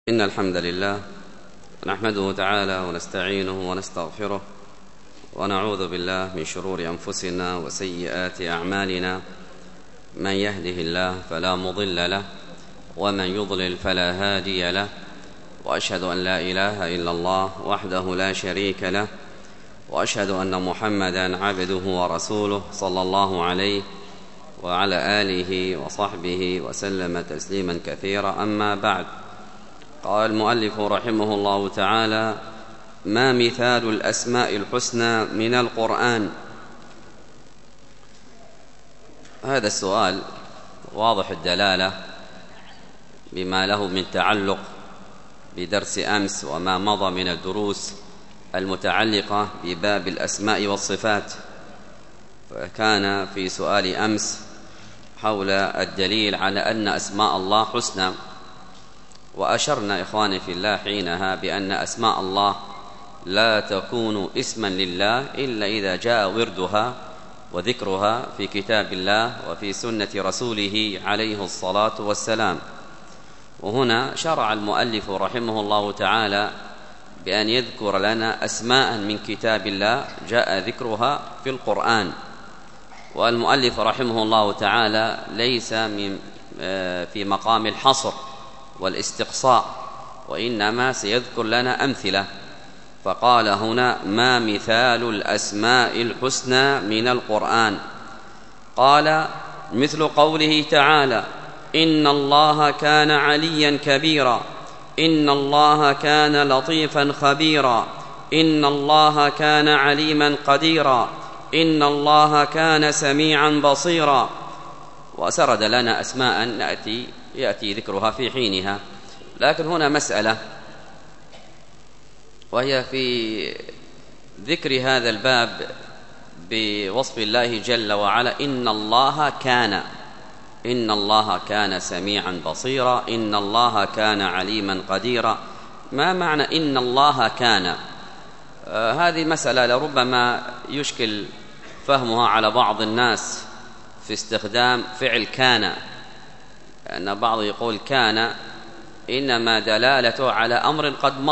إن الحمد لله نحمده تعالى ونستعينه ونستغفره ونعوذ بالله من شرور أنفسنا وسيئات أعمالنا. من يهده الله فلا مضل له ومن يضلل فلا هادي له، وأشهد أن لا إله إلا الله وحده لا شريك له، وأشهد أن محمدًا عبده ورسوله صلى الله عليه وعلى آله وصحبه وسلم تسليما كثيرا. أما بعد، قال المؤلف رحمه الله تعالى: ما مثال الأسماء الحسنى من القرآن؟ هذا السؤال واضح الدلالة بما له من تعلق بدرس أمس وما مضى من الدروس المتعلقة بباب الأسماء والصفات. فكان في سؤال أمس حول الدليل على أن أسماء الله حسنى، وأشرنا إخواني في الله حينها بأن أسماء الله لا تكون اسما لله إلا إذا جاء وردها وذكرها في كتاب الله وفي سنة رسوله عليه الصلاة والسلام. وهنا شرع المؤلف رحمه الله تعالى بأن يذكر لنا أسماء من كتاب الله جاء ذكرها في القرآن. والمؤلف رحمه الله تعالى ليس في مقام الحصر والاستقصاء، وإنما سيذكر لنا أمثلة. فقال هنا: ما مثال الأسماء الحسنى من القرآن؟ قال: مثل قوله تعالى: إن الله كان عليا كبيرا، إن الله كان لطيفا خبيرا، إن الله كان عليما قديرا، إن الله كان سميعا بصيرا. وسرد لنا أسماء يأتي ذكرها في حينها. لكن هنا مسألة، وهي في ذكر هذا الباب بوصف الله جل وعلا: إن الله كان سميعا بصيرا، إن الله كان عليما قديرا. ما معنى إن الله كان؟ هذه مسألة لربما يشكل فهمها على بعض الناس في استخدام فعل كان، أن بعض يقول كان إنما دلالته على أمر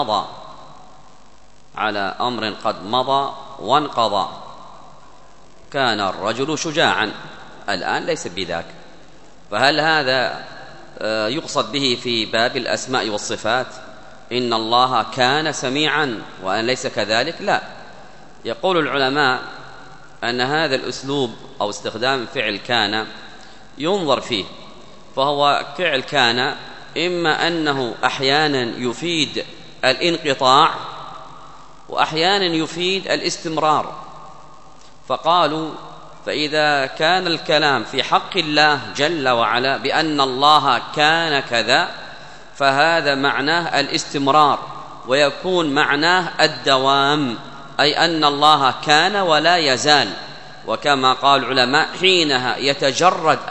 قد مضى وانقضى. كان الرجل شجاعا، الآن ليس بذاك. فهل هذا يقصد به في باب الأسماء والصفات إن الله كان سميعا وأن ليس كذلك؟ لا. يقول العلماء أن هذا الأسلوب أو استخدام فعل كان ينظر فيه، فهو فعل كان إما أنه أحيانا يفيد الانقطاع وأحيانا يفيد الاستمرار. فقالوا: فإذا كان الكلام في حق الله جل وعلا بأن الله كان كذا، فهذا معناه الاستمرار، ويكون معناه الدوام، أي أن الله كان ولا يزال. وكما قال العلماء: حينها يتجرد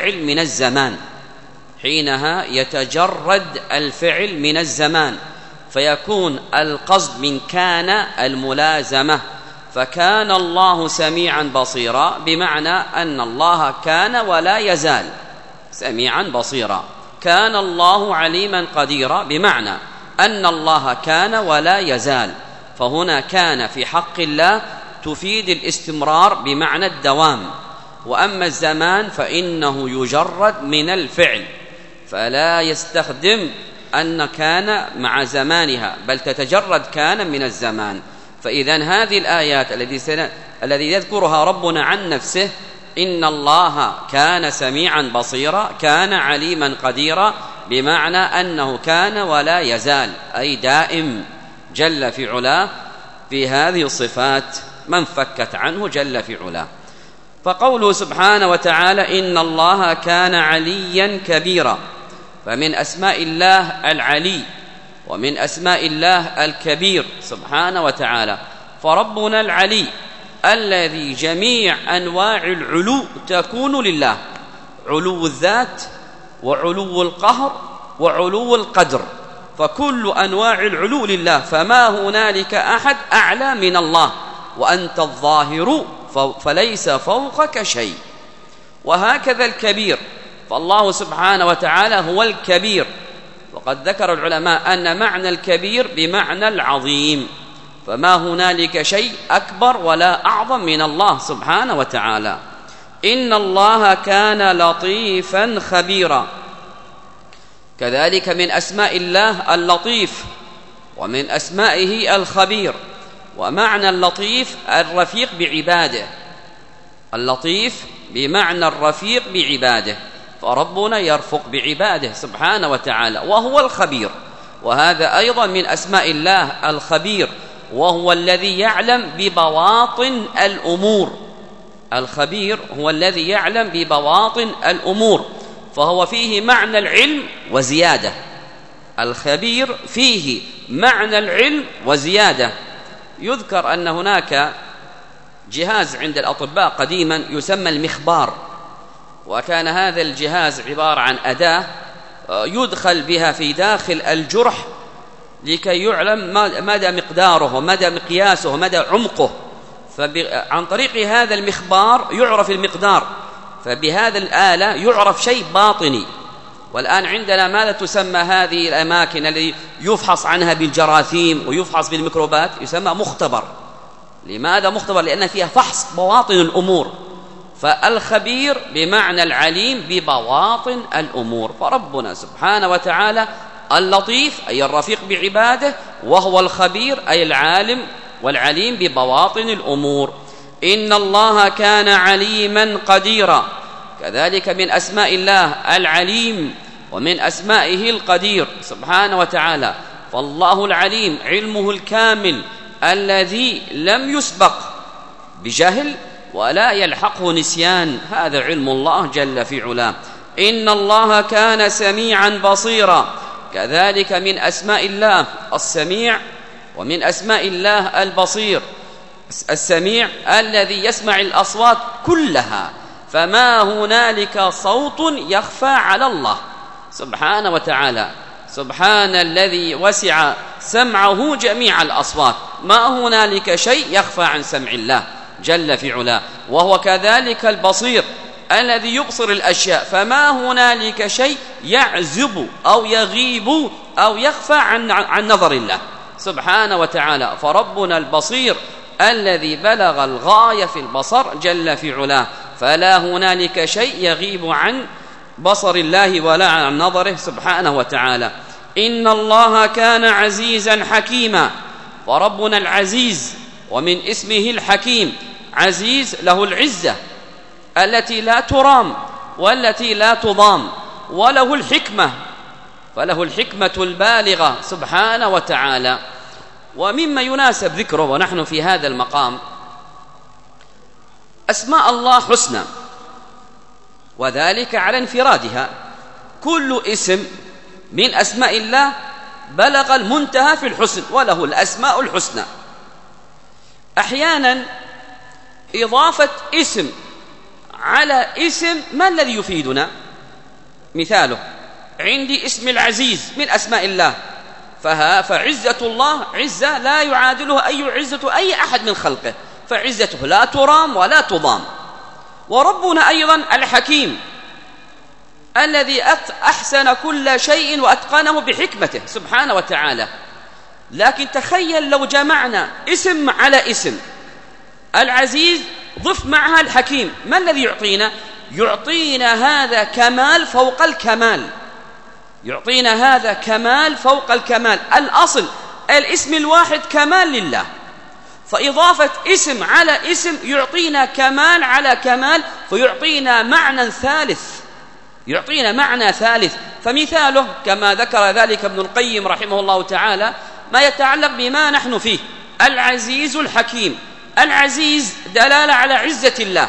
الفعل من الزمان، فيكون القصد من كان الملازمة. فكان الله سميعا بصيرا بمعنى أن الله كان ولا يزال سميعا بصيرا. كان الله عليما قديرا بمعنى أن الله كان ولا يزال. فهنا كان في حق الله تفيد الاستمرار بمعنى الدوام. وأما الزمان فإنه يجرد من الفعل، فلا يستخدم أن كان مع زمانها، بل تتجرد كان من الزمان. فإذن هذه الآيات الذي يذكرها ربنا عن نفسه: إن الله كان سميعا بصيرا، كان عليما قديرا، بمعنى أنه كان ولا يزال، أي دائم جل في علاه في هذه الصفات ما انفكت عنه جل في علاه. فقوله سبحانه وتعالى: إن الله كان عليا كبيرا، فمن أسماء الله العلي، ومن أسماء الله الكبير سبحانه وتعالى. فربنا العلي الذي جميع أنواع العلو تكون لله: علو الذات، وعلو القهر، وعلو القدر، فكل أنواع العلو لله. فما هنالك أحد أعلى من الله، وأنت الظاهر فليس فوقك شيء. وهكذا الكبير، فالله سبحانه وتعالى هو الكبير، وقد ذكر العلماء أن معنى الكبير بمعنى العظيم، فما هنالك شيء أكبر ولا أعظم من الله سبحانه وتعالى. إن الله كان لطيفا خبيرا، كذلك من أسماء الله اللطيف، ومن أسمائه الخبير. ومعنى اللطيف الرفيق بعباده، اللطيف بمعنى الرفيق بعباده، فربنا يرفق بعباده سبحانه وتعالى، وهو الخبير. وهذا أيضا من أسماء الله الخبير، وهو الذي يعلم ببواطن الأمور. الخبير هو الذي يعلم ببواطن الأمور، فهو فيه معنى العلم وزيادة. الخبير فيه معنى العلم وزيادة. يذكر أن هناك جهاز عند الأطباء قديما يسمى المخبار، وكان هذا الجهاز عبارة عن أداة يدخل بها في داخل الجرح لكي يعلم مدى مقداره ومدى مقياسه ومدى عمقه، فعن طريق هذا المخبار يعرف المقدار، فبهذا الآلة يعرف شيء باطني. والآن عندنا ماذا تسمى هذه الأماكن التي يفحص عنها بالجراثيم ويفحص بالميكروبات؟ يسمى مختبر. لماذا مختبر؟ لأن فيها فحص بواطن الأمور. فالخبير بمعنى العليم ببواطن الأمور. فربنا سبحانه وتعالى اللطيف أي الرفيق بعباده، وهو الخبير أي العالم والعليم ببواطن الأمور. إن الله كان عليما قديرا، كذلك من أسماء الله العليم، ومن أسمائه القدير سبحانه وتعالى. فالله العليم علمه الكامل الذي لم يسبق بجهل ولا يلحقه نسيان، هذا علم الله جل في علاه. إن الله كان سميعا بصيرا، كذلك من أسماء الله السميع، ومن أسماء الله البصير. السميع الذي يسمع الأصوات كلها، فما هنالك صوت يخفى على الله سبحانه وتعالى. سبحان الذي وسع سمعه جميع الأصوات، ما هنالك شيء يخفى عن سمع الله جل في علاه. وهو كذلك البصير الذي يبصر الأشياء، فما هنالك شيء يعزب أو يغيب أو يخفى عن نظر الله سبحانه وتعالى. فربنا البصير الذي بلغ الغاية في البصر جل في علاه، فلا هنالك شيء يغيب عن بصر الله ولا عن نظره سبحانه وتعالى. إن الله كان عزيزا حكيما، وربنا العزيز، ومن اسمه الحكيم. عزيز له العزة التي لا ترام والتي لا تضام، وله الحكمة، فله الحكمة البالغة سبحانه وتعالى. ومما يناسب ذكره ونحن في هذا المقام أسماء الله حسنى، وذلك على انفرادها. كل اسم من أسماء الله بلغ المنتهى في الحسن، وله الأسماء الحسنى. أحيانا إضافة اسم على اسم ما الذي يفيدنا؟ مثاله عندي اسم العزيز من أسماء الله، فعزة الله عزة لا يعادلها أي عزة أي أحد من خلقه، فعزته لا ترام ولا تضام. وربنا أيضا الحكيم الذي أحسن كل شيء وأتقنه بحكمته سبحانه وتعالى. لكن تخيل لو جمعنا اسم على اسم، العزيز ضف معها الحكيم، ما الذي يعطينا؟ يعطينا هذا كمال فوق الكمال، يعطينا هذا كمال فوق الكمال. الأصل الاسم الواحد كمال لله، فإضافة اسم على اسم يعطينا كمال على كمال، فيعطينا معنى ثالث، يعطينا معنى ثالث. فمثاله كما ذكر ذلك ابن القيم رحمه الله تعالى ما يتعلق بما نحن فيه، العزيز الحكيم. العزيز دلالة على عزة الله،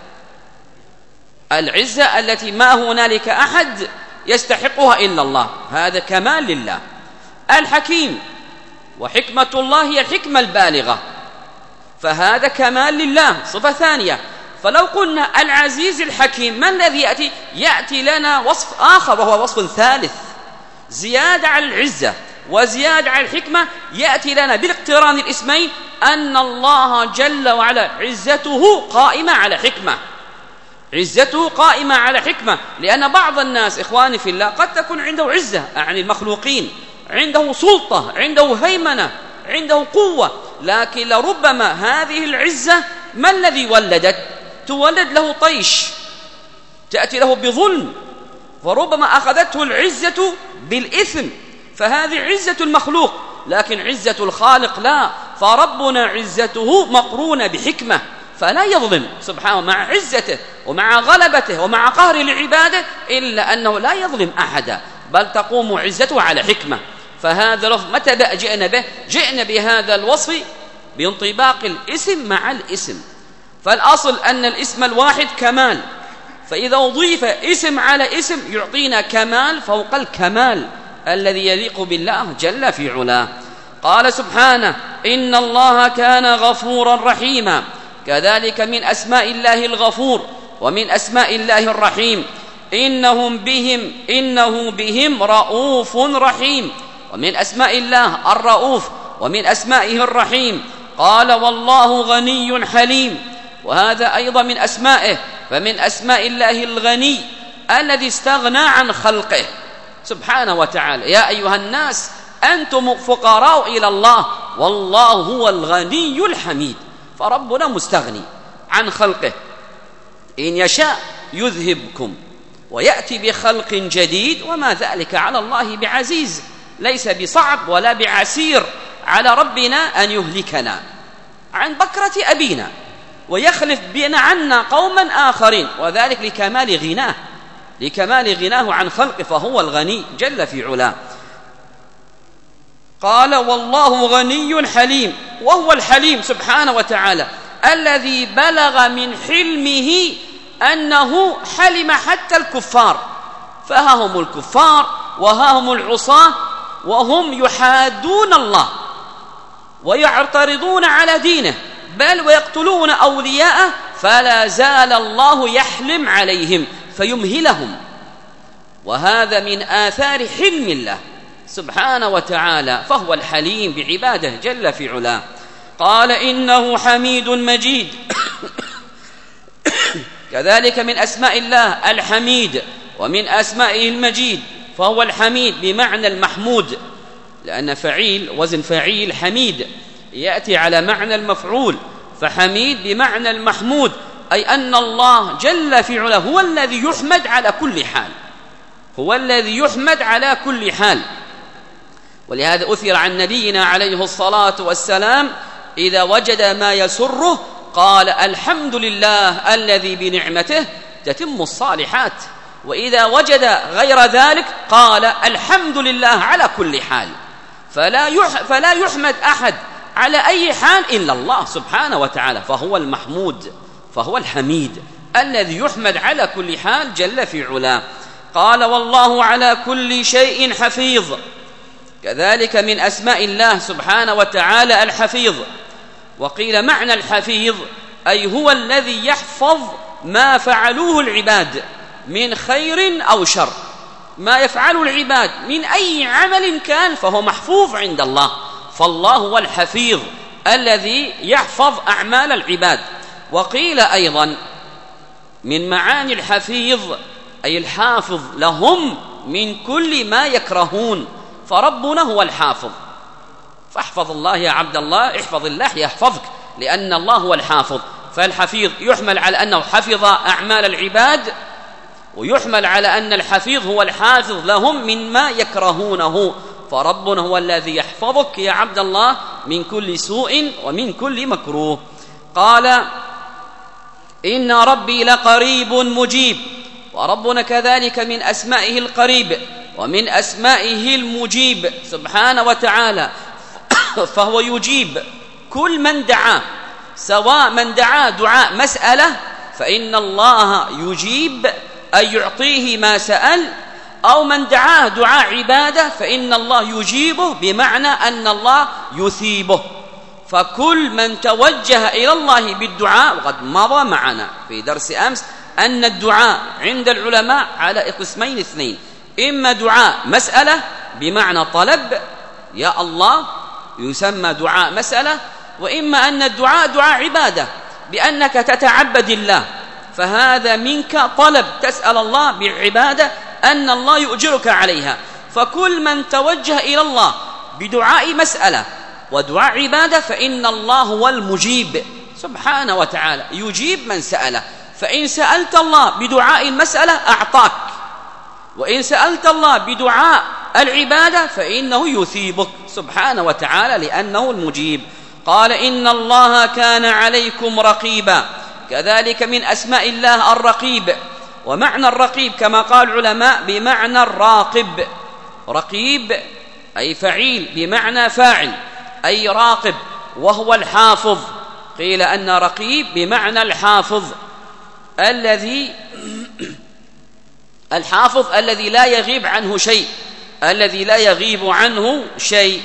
العزة التي ما هنالك أحد يستحقها إلا الله، هذا كمال لله. الحكيم، وحكمة الله هي الحكمة البالغة، فهذا كمال لله، صفة ثانية. فلو قلنا العزيز الحكيم، ما الذي يأتي لنا وصف آخر وهو وصف ثالث، زيادة على العزة وزيادة على الحكمة. يأتي لنا بالاقتران الاسمين أن الله جل وعلا عزته قائمة على حكمة، عزته قائمة على حكمة، لأن بعض الناس إخواني في الله قد تكون عنده عزة، يعني المخلوقين عنده سلطة، عنده هيمنة، عنده قوة، لكن لربما هذه العزة ما الذي ولدت؟ تولد له طيش، تأتي له بظلم، وربما أخذته العزة بالإثم، فهذه عزة المخلوق، لكن عزة الخالق لا، فربنا عزته مقرونة بحكمة، فلا يظلم سبحانه مع عزته ومع غلبته ومع قهر لعباده، إلا أنه لا يظلم أحدا، بل تقوم عزته على حكمة. فهذا لفظ متى جئنا به؟ جئنا بهذا الوصف بانطباق الاسم مع الاسم، فالأصل أن الاسم الواحد كمال، فإذا أضيف اسم على اسم يعطينا كمال فوق الكمال الذي يليق بالله جل في علاه. قال سبحانه: إن الله كان غفورا رحيما. كذلك من أسماء الله الغفور، ومن أسماء الله الرحيم. إنه بهم رؤوف رحيم، ومن أسماء الله الرؤوف، ومن أسمائه الرحيم. قال: والله غني حليم، وهذا أيضا من أسمائه، فمن أسماء الله الغني الذي استغنى عن خلقه سبحانه وتعالى. يا أيها الناس أنتم فقراء إلى الله والله هو الغني الحميد، فربنا مستغني عن خلقه، إن يشاء يذهبكم ويأتي بخلق جديد، وما ذلك على الله بعزيز، ليس بصعب ولا بعسير على ربنا أن يهلكنا عن بكرة أبينا ويخلف بنا عنا قوما آخرين، وذلك لكمال غناه عن خلقه، فهو الغني جل في علاه. قال: والله غني حليم، وهو الحليم سبحانه وتعالى الذي بلغ من حلمه أنه حلم حتى الكفار، فها هم الكفار وها هم العصاة، وهم يحادون الله ويعترضون على دينه، بل ويقتلون أولياءه، فلا زال الله يحلم عليهم فيمهلهم، وهذا من آثار حلم الله سبحانه وتعالى، فهو الحليم بعباده جل في علاه. قال: إنه حميد مجيد. كذلك من أسماء الله الحميد، ومن أسمائه المجيد، فهو الحميد بمعنى المحمود، لأن فعيل وزن فعيل حميد يأتي على معنى المفعول، فحميد بمعنى المحمود، أي أن الله جل في علاه هو الذي يحمد على كل حال، هو الذي يحمد على كل حال. ولهذا أثر عن نبينا عليه الصلاة والسلام إذا وجد ما يسره قال: الحمد لله الذي بنعمته تتم الصالحات، وإذا وجد غير ذلك قال: الحمد لله على كل حال، فلا يحمد أحد على أي حال إلا الله سبحانه وتعالى، فهو المحمود، فهو الحميد الذي يحمد على كل حال جل في علاه. قال: والله على كل شيء حفيظ. كذلك من أسماء الله سبحانه وتعالى الحفيظ. وقيل معنى الحفيظ أي هو الذي يحفظ ما فعلوه العباد من خير أو شر، ما يفعله العباد من أي عمل كان فهو محفوظ عند الله، فالله هو الحفيظ الذي يحفظ أعمال العباد. وقيل أيضا من معاني الحفيظ أي الحافظ لهم من كل ما يكرهون، فربنا هو الحافظ، فاحفظ الله يا عبد الله، احفظ الله يحفظك، لأن الله هو الحافظ. فالحفيظ يحمل على أنه حفظ أعمال العباد، ويحمل على أن الحفيظ هو الحافظ لهم من ما يكرهونه، فربنا هو الذي يحفظك يا عبد الله من كل سوء ومن كل مكروه. قال: إن ربي لقريب مجيب، وربنا كذلك من أسمائه القريب ومن أسمائه المجيب سبحانه وتعالى، فهو يجيب كل من دعاه، سواء من دعاه دعاء مسألة فإن الله يجيب أي يعطيه ما سأل، أو من دعاه دعاء عبادة فإن الله يجيبه بمعنى أن الله يثيبه. فكل من توجه إلى الله بالدعاء، وقد مضى معنا في درس أمس أن الدعاء عند العلماء على قسمين اثنين: إما دعاء مسألة بمعنى طلب يا الله يسمى دعاء مسألة، وإما أن الدعاء دعاء عبادة بأنك تتعبد الله فهذا منك طلب، تسأل الله بعبادة أن الله يؤجرك عليها. فكل من توجه إلى الله بدعاء مسألة ودعاء عبادة فإن الله هو المجيب سبحانه وتعالى، يجيب من سأله. فإن سألت الله بدعاء المسألة أعطاك، وإن سألت الله بدعاء العبادة فإنه يثيبك سبحانه وتعالى لأنه المجيب. قال إن الله كان عليكم رقيبا، كذلك من أسماء الله الرقيب. ومعنى الرقيب كما قال العلماء بمعنى الراقب، رقيب أي فعيل بمعنى فاعل أي راقب، وهو الحافظ. قيل أن رقيب بمعنى الحافظ الحافظ الذي لا يغيب عنه شيء، الذي لا يغيب عنه شيء.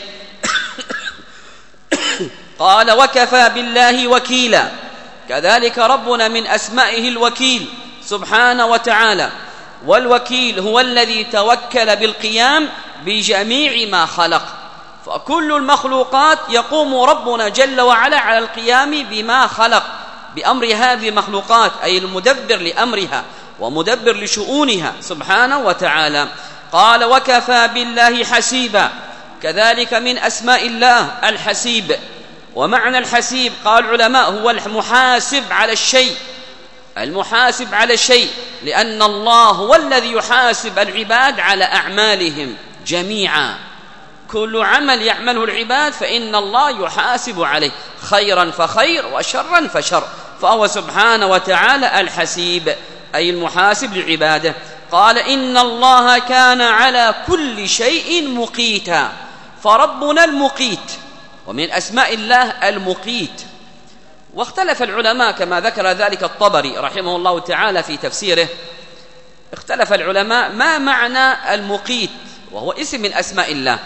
قال وكفى بالله وكيلا، كذلك ربنا من أسمائه الوكيل سبحانه وتعالى. والوكيل هو الذي توكل بالقيام بجميع ما خلق، فكل المخلوقات يقوم ربنا جل وعلا على القيام بما خلق بأمر هذه المخلوقات، أي المدبر لأمرها ومدبر لشؤونها سبحانه وتعالى. قال وكفى بالله حسيبا، كذلك من أسماء الله الحسيب. ومعنى الحسيب قال العلماء هو المحاسب على الشيء، المحاسب على الشيء، لأن الله هو الذي يحاسب العباد على أعمالهم جميعا. كل عمل يعمله العباد فإن الله يحاسب عليه، خيرا فخير وشرا فشر، فهو سبحانه وتعالى الحسيب أي المحاسب لعباده. قال إن الله كان على كل شيء مقيتا، فربنا المقيت، ومن أسماء الله المقيت. واختلف العلماء كما ذكر ذلك الطبري رحمه الله تعالى في تفسيره، اختلف العلماء ما معنى المقيت وهو اسم من أسماء الله.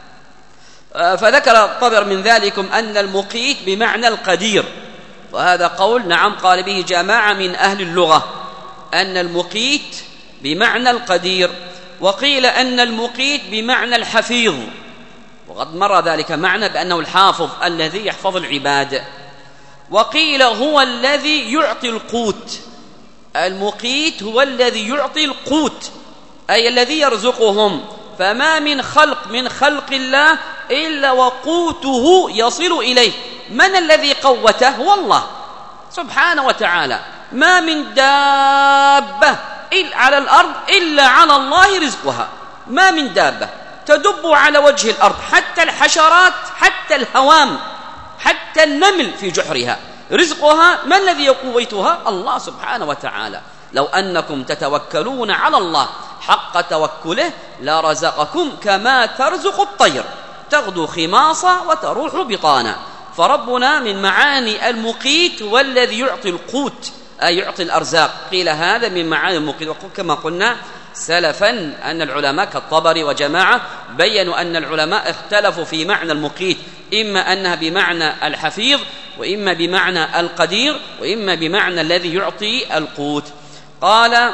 فذكر الطبر من ذلكم أن المقيت بمعنى القدير، وهذا قول نعم قال به جماعة من أهل اللغة أن المقيت بمعنى القدير. وقيل أن المقيت بمعنى الحفيظ، وقد مر ذلك معنى بأنه الحافظ الذي يحفظ العباد. وقيل هو الذي يعطي القوت، المقيت هو الذي يعطي القوت أي الذي يرزقهم. فما من خلق الله إلا وقوته يصل إليه. من الذي قوته؟ هو الله سبحانه وتعالى. ما من دابة على الأرض إلا على الله رزقها، ما من دابة تدب على وجه الأرض، حتى الحشرات، حتى الهوام، حتى النمل في جحرها رزقها من الذي يقوتها؟ الله سبحانه وتعالى. لو أنكم تتوكلون على الله حق توكله لرزقكم كما ترزق الطير تغدو خماصا وتروح بطانا. فربنا من معاني المقيت هو الذي يعطي القوت أي يعطي الأرزاق. قيل هذا من معاني المقيت. وكما قلنا سلفا أن العلماء كالطبري وجماعة بيّنوا أن العلماء اختلفوا في معنى المقيت، إما أنها بمعنى الحفيظ، وإما بمعنى القدير، وإما بمعنى الذي يعطي القوت. قال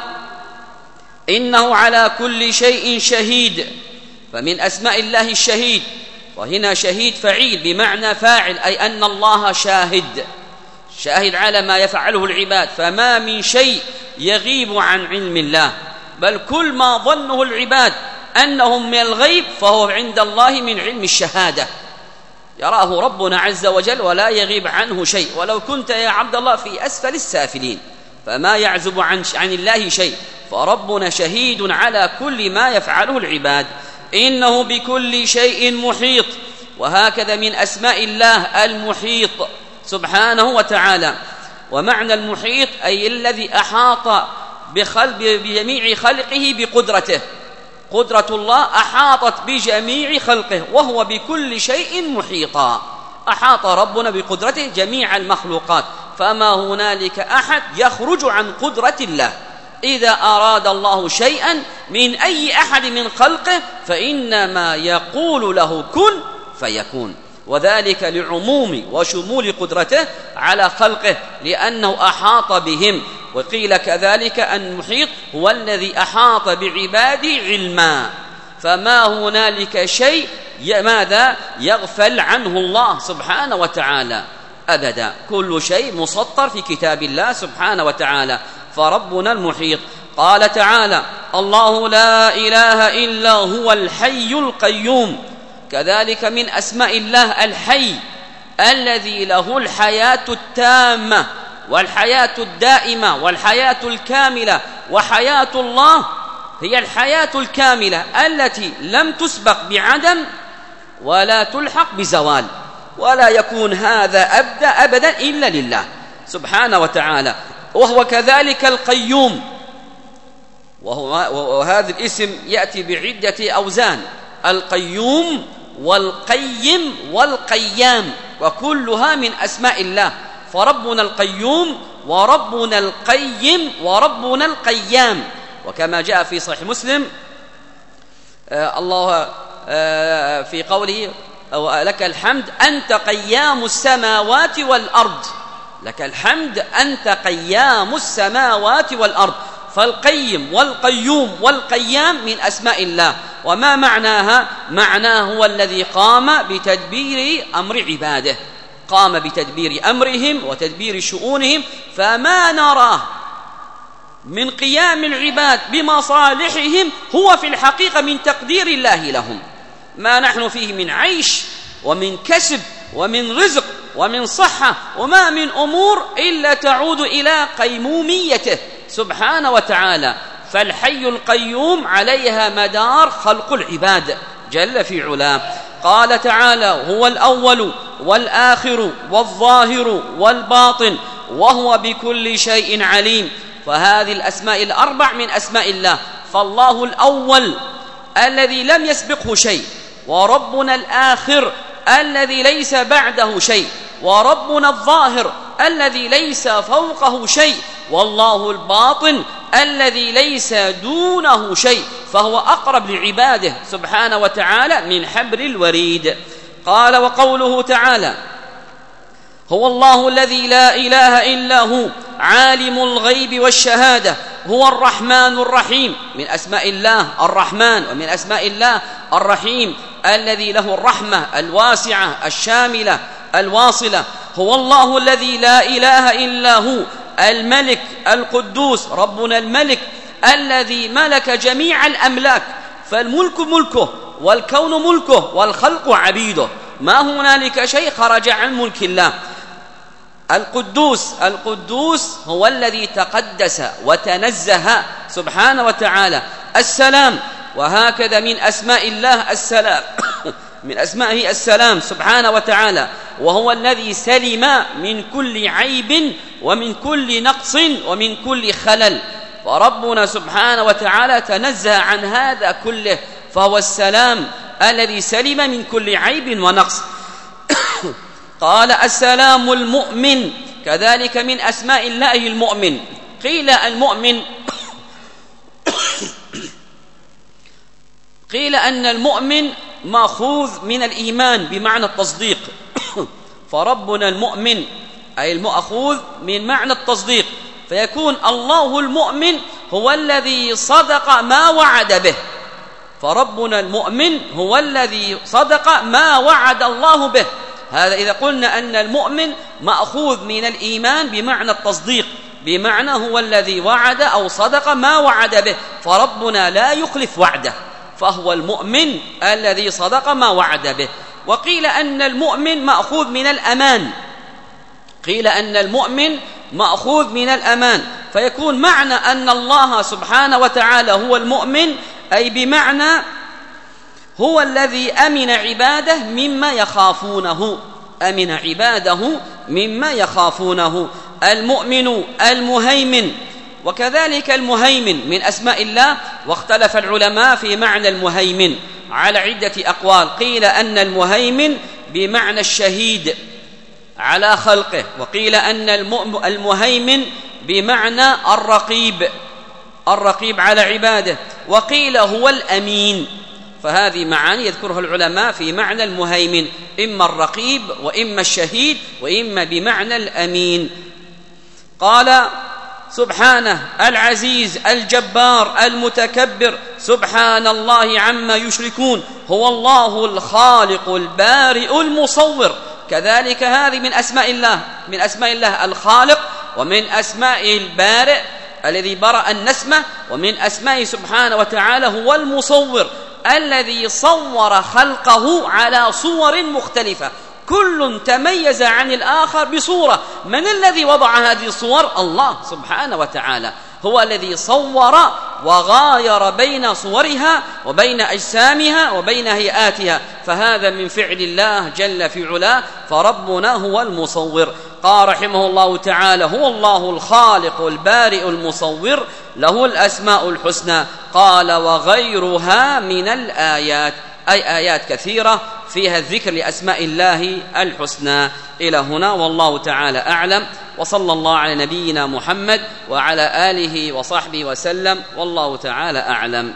إنه على كل شيء شهيد، فمن أسماء الله الشهيد، وهنا شهيد فعيل بمعنى فاعل، أي أن الله شاهد على ما يفعله العباد، فما من شيء يغيب عن علم الله، بل كل ما ظنه العباد أنهم من الغيب فهو عند الله من علم الشهادة، يراه ربنا عز وجل ولا يغيب عنه شيء. ولو كنت يا عبد الله في أسفل السافلين فما يعزب عن الله شيء، فربنا شهيد على كل ما يفعله العباد. إنه بكل شيء محيط، وهكذا من أسماء الله المحيط سبحانه وتعالى. ومعنى المحيط أي الذي أحاط بجميع خلقه بقدرته، قدرة الله أحاطت بجميع خلقه وهو بكل شيء محيطا. أحاط ربنا بقدرته جميع المخلوقات، فما هنالك أحد يخرج عن قدرة الله. إذا أراد الله شيئا من أي أحد من خلقه فإنما يقول له كن فيكون، وذلك لعموم وشمول قدرته على خلقه لأنه أحاط بهم. وقيل كذلك أن المحيط هو الذي أحاط بعباده علما، فما هنالك شيء ماذا يغفل عنه الله سبحانه وتعالى أبدا، كل شيء مسطر في كتاب الله سبحانه وتعالى. فربنا المحيط. قال تعالى: الله لا إله إلا هو الحي القيوم. كذلك من أسماء الله الحي الذي له الحياة التامة والحياة الدائمة والحياة الكاملة. وحياة الله هي الحياة الكاملة التي لم تسبق بعدم ولا تلحق بزوال، ولا يكون هذا أبدا إلا لله سبحانه وتعالى. وهو كذلك القيوم، وهذا الاسم يأتي بعدة أوزان: القيوم والقيم والقيام، وكلها من أسماء الله. فربنا القيوم وربنا القيم وربنا القيام. وكما جاء في صحيح مسلم الله في قوله: لك الحمد أنت قيام السماوات والأرض. لك الحمد أنت قيام السماوات والأرض. فالقيم والقيوم والقيام من أسماء الله. وما معناها؟ معناه هو الذي قام بتدبير أمر عباده، قام بتدبير أمرهم وتدبير شؤونهم. فما نراه من قيام العباد بمصالحهم هو في الحقيقة من تقدير الله لهم. ما نحن فيه من عيش ومن كسب ومن رزق ومن صحة وما من أمور إلا تعود إلى قيموميته سبحانه وتعالى. فالحي القيوم عليها مدار خلق العباد جل في علاه. قال تعالى: هو الأول والآخر والظاهر والباطن وهو بكل شيء عليم. فهذه الأسماء الأربع من أسماء الله. فالله الأول الذي لم يسبقه شيء، وربنا الآخر الذي ليس بعده شيء، وربنا الظاهر الذي ليس فوقه شيء، والله الباطن الذي ليس دونه شيء، فهو أقرب لعباده سبحانه وتعالى من حبل الوريد. قال: وقوله تعالى: هو الله الذي لا إله إلا هو عالم الغيب والشهادة هو الرحمن الرحيم. من أسماء الله الرحمن، ومن أسماء الله الرحيم الذي له الرحمة الواسعة الشاملة الواصلة. هو الله الذي لا إله إلا هو الملك القدوس. ربنا الملك الذي ملك جميع الأملاك، فالملك ملكه والكون ملكه والخلق عبيده، ما هنالك شيء خرج عن ملك الله. القدوس هو الذي تقدس وتنزه سبحانه وتعالى. السلام، وهكذا من أسماء الله السلام من أسمائه السلام سبحانه وتعالى، وهو الذي سلم من كل عيب ومن كل نقص ومن كل خلل. فربنا سبحانه وتعالى تنزه عن هذا كله، فهو السلام الذي سلم من كل عيب ونقص. قال: السلام المؤمن، كذلك من أسماء الله المؤمن. قيل المؤمن قيل أن المؤمن مأخوذ من الإيمان بمعنى التصديق فربنا المؤمن أي المأخوذ من معنى التصديق، فيكون الله المؤمن هو الذي صدق ما وعد به. فربنا المؤمن هو الذي صدق ما وعد الله به. هذا إذا قلنا أن المؤمن مأخوذ من الإيمان بمعنى التصديق، بمعنى هو الذي وعد أو صدق ما وعد به. فربنا لا يخلف وعده، فهو المؤمن الذي صدق ما وعد به. وقيل أن المؤمن مأخوذ من الأمان، قيل أن المؤمن مأخوذ من الأمان، فيكون معنى أن الله سبحانه وتعالى هو المؤمن أي بمعنى هو الذي أمن عباده مما يخافونه، أمن عباده مما يخافونه. المؤمن المهيمن، وكذلك المهيمن من أسماء الله. واختلف العلماء في معنى المهيمن على عدة أقوال. قيل أن المهيمن بمعنى الشهيد على خلقه، وقيل أن المهيمن بمعنى الرقيب على عباده، وقيل هو الأمين. فهذه معاني يذكرها العلماء في معنى المهيمن، إما الرقيب وإما الشهيد وإما بمعنى الأمين. قال سبحانه: العزيز الجبار المتكبر سبحان الله عما يشركون. هو الله الخالق البارئ المصور. كذلك هذه من أسماء الله، من أسماء الله الخالق، ومن أسماء البارئ الذي برأ النسمة. ومن أسمائه سبحانه وتعالى هو المصور الذي صور خلقه على صور مختلفة، كل تميز عن الآخر بصورة. من الذي وضع هذه الصور؟ الله سبحانه وتعالى هو الذي صور وغاير بين صورها وبين أجسامها وبين هيئاتها، فهذا من فعل الله جل في علاه، فربنا هو المصور. قال رحمه الله تعالى: هو الله الخالق البارئ المصور، له الأسماء الحسنى. قال: وغيرها من الآيات، أي آيات كثيرة فيها الذكر لأسماء الله الحسنى. إلى هنا والله تعالى أعلم، وصلى الله على نبينا محمد وعلى آله وصحبه وسلم، والله تعالى أعلم.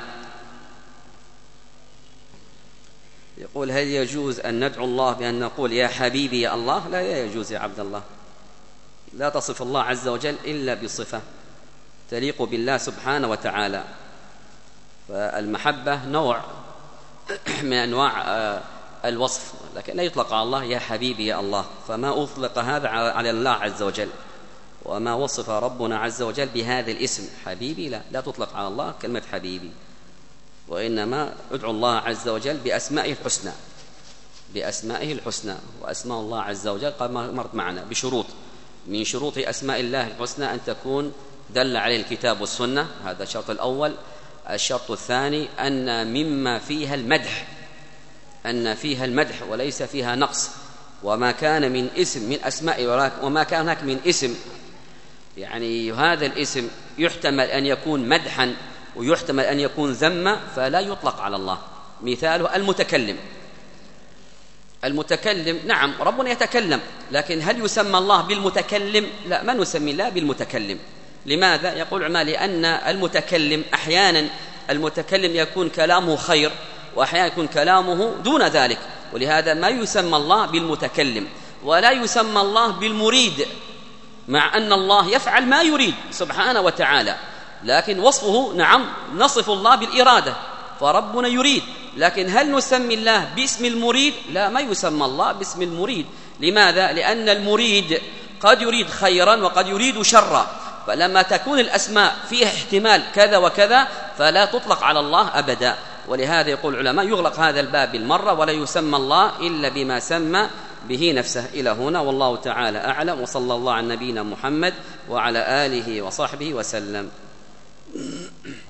يقول: هل يجوز أن ندعو الله بأن نقول يا حبيبي يا الله؟ لا يجوز يا عبد الله، لا تصف الله عز وجل إلا بصفة تليق بالله سبحانه وتعالى. فالمحبة نوع من أنواع الوصف، لكن لا يطلق على الله يا حبيبي يا الله، فما أطلق هذا على الله عز وجل. وما وصف ربنا عز وجل بهذا الاسم حبيبي لا تطلق على الله كلمة حبيبي، وإنما ادعو الله عز وجل بأسمائه الحسنى، بأسمائه الحسنى. وأسماء الله عز وجل قد مرت معنا بشروط، من شروط أسماء الله الحسنى أن تكون دل عليه الكتاب والسنة، هذا الشرط الأول. الشرط الثاني أن مما فيها المدح، أن فيها المدح وليس فيها نقص. وما كان من اسم من أسماء، وما كان هناك من اسم يعني هذا الاسم يحتمل أن يكون مدحا ويحتمل أن يكون ذما، فلا يطلق على الله. مثاله المتكلم. المتكلم نعم ربنا يتكلم، لكن هل يسمى الله بالمتكلم؟ لا، ما نسمي الله بالمتكلم. لماذا؟ يقول العلماء: لأن المتكلم أحيانا المتكلم يكون كلامه خير، وأحيانا يكون كلامه دون ذلك، ولهذا ما يسمى الله بالمتكلم. ولا يسمى الله بالمريد، مع أن الله يفعل ما يريد سبحانه وتعالى، لكن وصفه نعم نصف الله بالإرادة، فربنا يريد. لكن هل نسمي الله باسم المريد؟ لا، ما يسمى الله باسم المريد. لماذا؟ لأن المريد قد يريد خيرا وقد يريد شرا، فلما تكون الأسماء فيها احتمال كذا وكذا فلا تطلق على الله أبدا. ولهذا يقول العلماء: يغلق هذا الباب بالمرة، ولا يسمى الله إلا بما سمى به نفسه. إلى هنا والله تعالى أعلم، وصلى الله على نبينا محمد وعلى آله وصحبه وسلم.